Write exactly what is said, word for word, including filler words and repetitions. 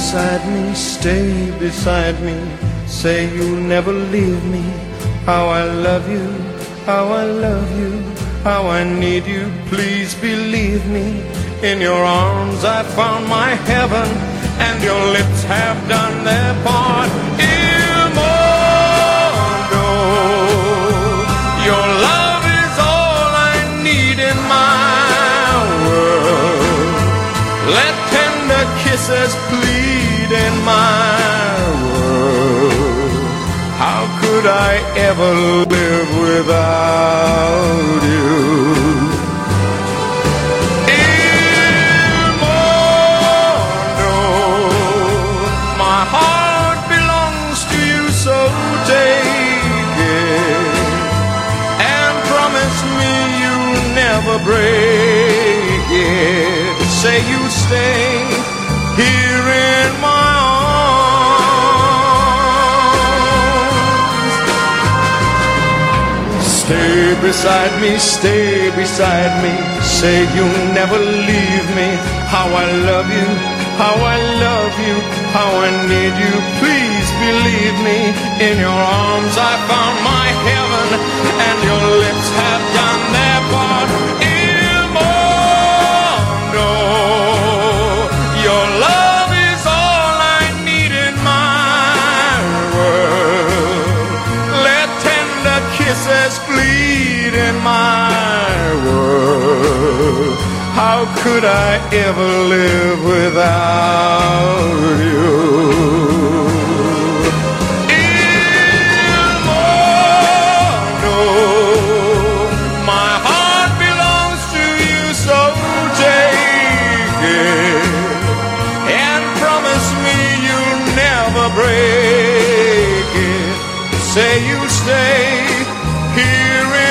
beside me, stay beside me. Say you'll never leave me. How I love you, how I love you, how I need you. Please believe me. In your arms I found my heaven, and your lips have done their part. Il mondo, your love is all I need in my world. Let tender kisses plead in my world. How could I ever live without you? Break it. Say you stay here in my arms. Stay beside me, stay beside me. Say you'll never leave me. How I love you, how I love you, how I need you. Please believe me. In your arms I found my heaven, and your lips have done their part. Kisses bleed in my world. How could I ever live without you? Il mondo, my heart belongs to you, so take it and promise me you'll never break it. Say you stay here in